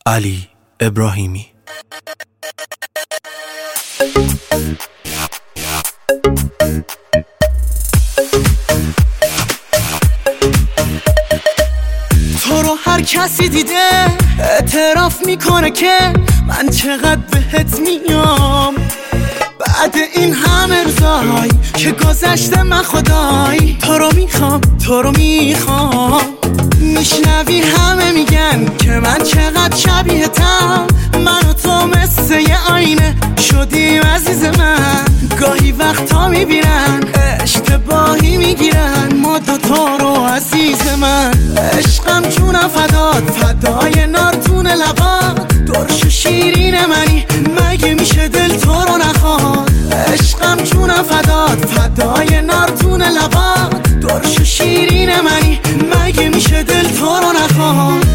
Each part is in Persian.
علی ابراهیمی. تو رو هر کسی دیده اعتراف میکنه که من چقدر بهت میام. بعد این همه روزایی که گذشته من خدای تو رو میخوام، تو رو میخوام. میشنوی همه میگن که من چقدر شبیهتم، من و تو مثل یه آینه شدیم عزیز من. گاهی وقتا میبینن اشتباهی میگیرن ما دوتا رو عزیز من. عشقم جونم فدات، فدای نارتون لبات، درش و شیرین منی مگه میشه دل تو رو نخواد. عشقم جونم فدات، فدای نارتون لبات، درش و شیرین منی مگه میشه دل تو رو نخواد.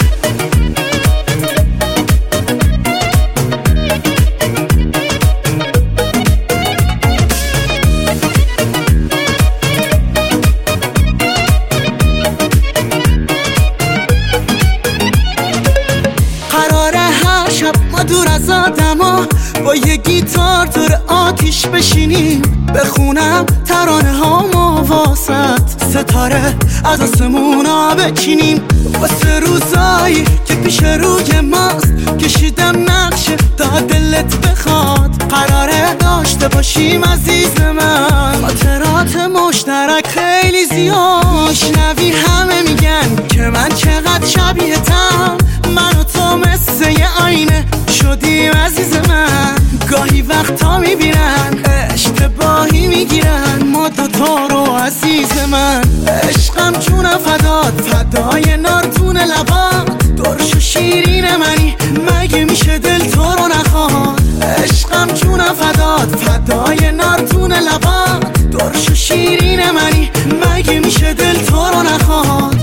ما دور از آدما با یه گیتار دور آتیش بشینیم، بخونم ترانه ها ما واسط، ستاره از آسمونا بچینیم. واسه روزایی که پیش روی ماست کشیدم نقشه تا دلت بخواد. قراره داشته باشیم عزیز من خاطرات مشترک خیلی زیاد. میشنوی همه میگن که من چقدر شبیهتم، من و تو مثل یه آینه شدیم عزیز من. گاهی وقتا میبینن اشتباهی میگیرن ما دوتا رو عزیز من. عشقم جونم فدات، فدای نارتون لبات، درش و شیرین منی مگه میشه دل تو رو نخواد. عشقم جونم فدات، فدای نارتون لبات، درش و شیرین منی مگه میشه دل تو رو نخواد.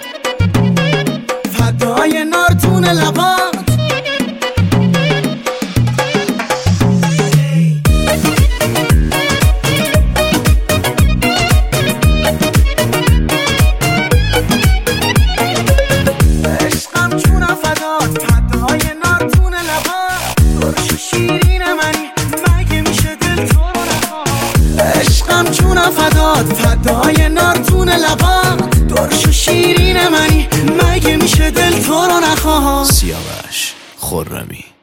فدای نارتون لبات. جونم فدات، فدای نارتون لبات، درش و شیرین منی مگه میشه دل تو رو نخواد. سیاوش خرمی.